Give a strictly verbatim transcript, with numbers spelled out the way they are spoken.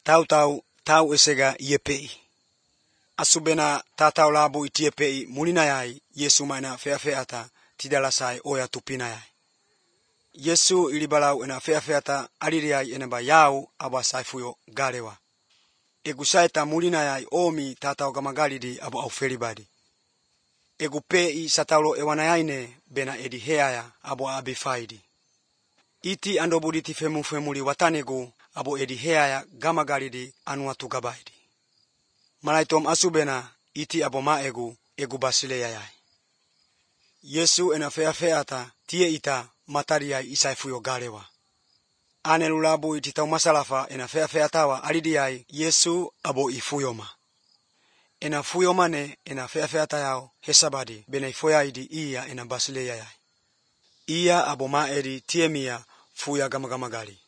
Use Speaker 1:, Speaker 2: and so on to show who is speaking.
Speaker 1: Tau tau tau esega yepei. Asubena tatau labu itiepei mulinayai Yesu maina fea feata tidalasai oya tupinayai. Yesu ilibalau ena fea feata aliriai eneba yau aba saifuyo galewa. Egu saita mulinayai omi tatau gamagalidi abo aufelibadi. Egu pei sataulo ewanayaine bena edi heaya abo abifaidi. Iti andobuditi femu femuli watanegu abo edi heaya gamagalidi anuatu gabaidi. Malaitom asubena iti abo maegu egu basileyayai. Yesu ena fea feata tie ita matariai isaifuyo galewa. Ane lulabu iti tau masalafa ena fea featawa alidiai Yesu abo ifuyoma. Ena fuyomane ena fea featayao hesabadi bena ifoyaidi iya ena basileyayai. Iya abo maedi tiemia fuya gamagamagali.